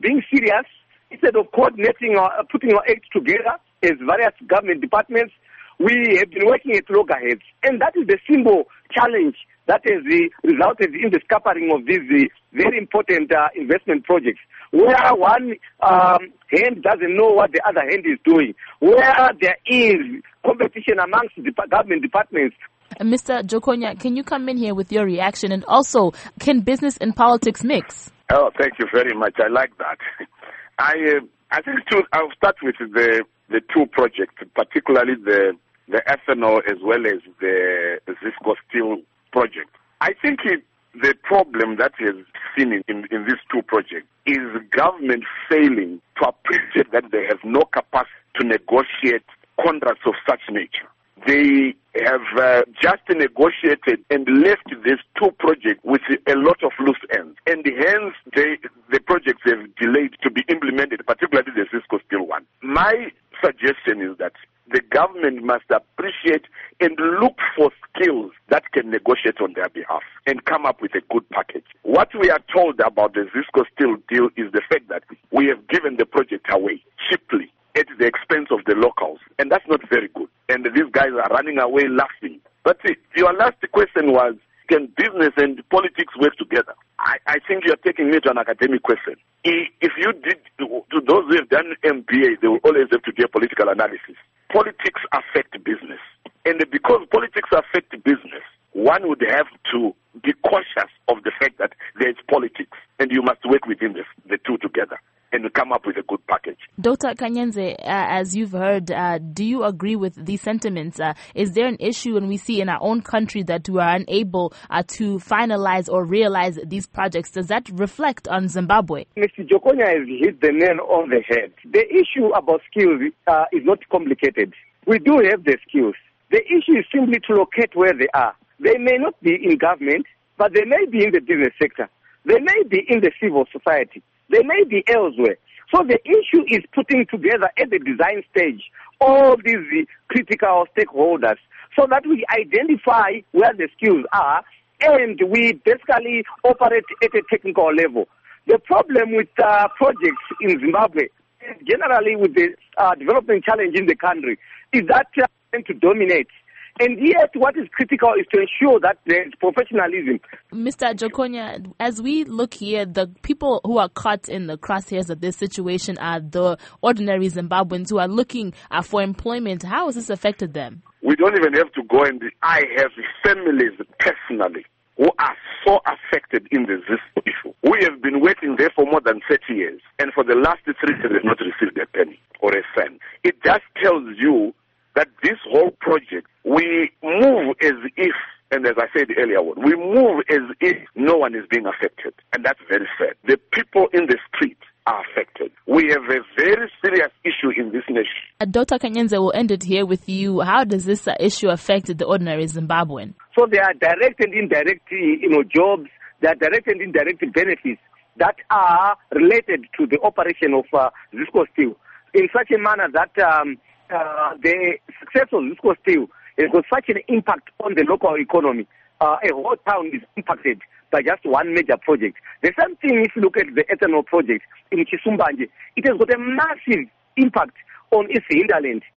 being serious, instead of coordinating or putting our acts together as various government departments, we have been working at loggerheads. And that is the simple challenge that has resulted in the scattering of these very important investment projects, where one hand doesn't know what the other hand is doing, where there is competition amongst the government departments. Mr. Jokonya, can you come in here with your reaction? And also, can business and politics mix? Oh, thank you very much. I like that. I think I'll start with the two projects, particularly the ethanol as well as the Zisco Steel project. I think the problem that is seen in these two projects is government failing to appreciate that they have no capacity to negotiate contracts of such nature. They have just negotiated and left these two projects with a lot of loose ends. And hence, the projects have delayed to be implemented, particularly the Zisco Steel one. My suggestion is that the government must appreciate and look for skills that can negotiate on their behalf and come up with a good package. What we are told about the Zisco Steel deal is the fact that we have given the project away cheaply at the expense of the locals, and that's not very good. And these guys are running away laughing. But your last question was, can business and politics work together? I think you're taking me to an academic question. If you did, to those who have done MBA, they will always have to do a political analysis. Politics affect business. And because politics affect business, one would have to be cautious of the fact that there is politics, and you must work within the two together and come up with a good package. Dr. Kanyenze, as you've heard, do you agree with these sentiments? Is there an issue when we see in our own country that we are unable to finalize or realize these projects? Does that reflect on Zimbabwe? Mr. Jokonya has hit the nail on the head. The issue about skills is not complicated. We do have the skills. The issue is simply to locate where they are. They may not be in government, but they may be in the business sector. They may be in the civil society. They may be elsewhere. So the issue is putting together at the design stage all these critical stakeholders so that we identify where the skills are and we basically operate at a technical level. The problem with projects in Zimbabwe, generally with the development challenge in the country, is that they tend to dominate. And yet, what is critical is to ensure that there is professionalism. Mr. Jokonya, as we look here, the people who are caught in the crosshairs of this situation are the ordinary Zimbabweans who are looking for employment. How has this affected them? We don't even have to go, and I have families personally who are so affected in this issue. We have been working there for more than 30 years, and for the last 3 years, they have not received a penny or a cent. It just tells you that this whole project, we move as if, and as I said earlier on, we move as if no one is being affected. And that's very sad. The people in the street are affected. We have a very serious issue in this nation. Dr. Kanyenze, will end it here with you. How does this issue affect the ordinary Zimbabwean? So there are direct and indirect jobs, there are direct and indirect benefits that are related to the operation of Zisco Steel in such a manner that the success of Zisco Steel has got such an impact on the local economy. A whole town is impacted by just one major project. The same thing if you look at the ethanol project in Chisumbanje. It has got a massive impact on its hinterland.